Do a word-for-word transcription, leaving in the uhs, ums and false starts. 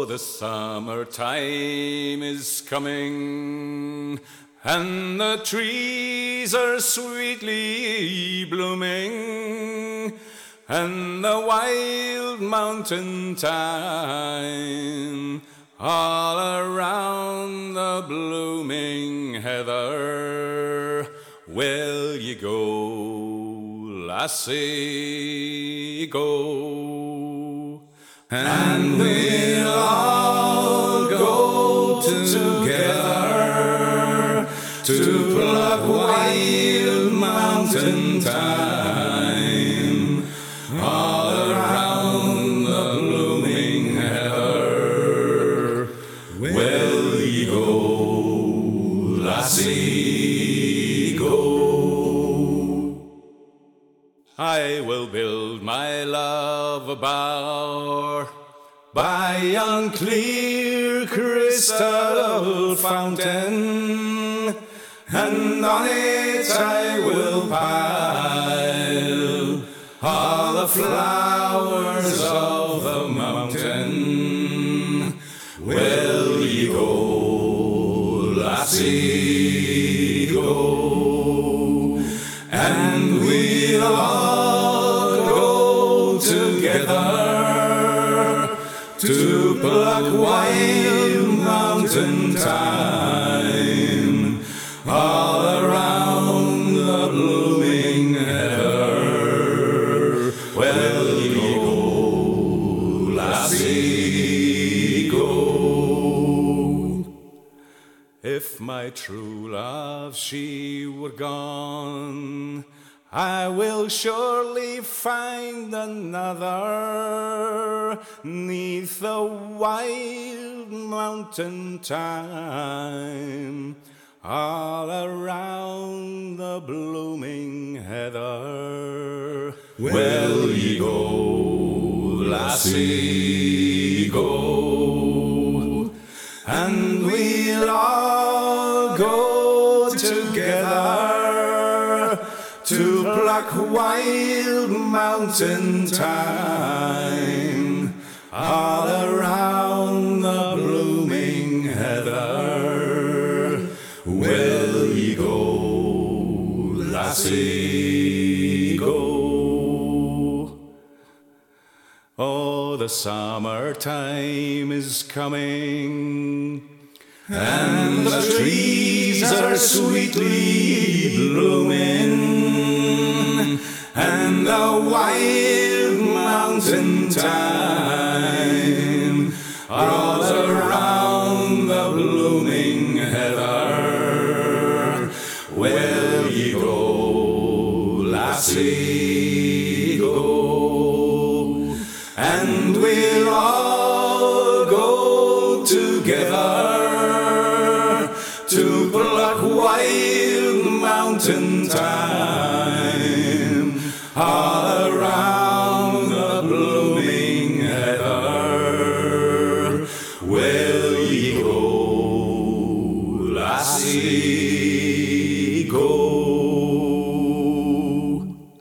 the summertime is coming, and the trees are sweetly blooming, and the wild mountain thyme all around the blooming heather. Will ye go, lassie, go? And we'll all go together to pluck wild mountain thyme all around the blooming heather. Will ye go, lassie, go? I will build my love a bower by yon clear crystal fountain, and on it I will pile all the flowers of the mountain. Will ye go, lassie, go? And we'll all go together to pluck wild mountain thyme all around the blooming heather. Will ye go, lassie, go? If my true love she were gone, I will surely find another 'neath the wild mountain thyme all around the blooming heather. Will ye go, lassie, go? And we'll all go together to pluck wild mountain thyme all around the blooming heather. Will ye go, lassie, go? Oh, the summertime is coming, and the trees are sweetly blooming, and the wild mountain thyme all around the blooming heather. Will ye go, lassie, go? And we'll all go together to pluck wild mountain thyme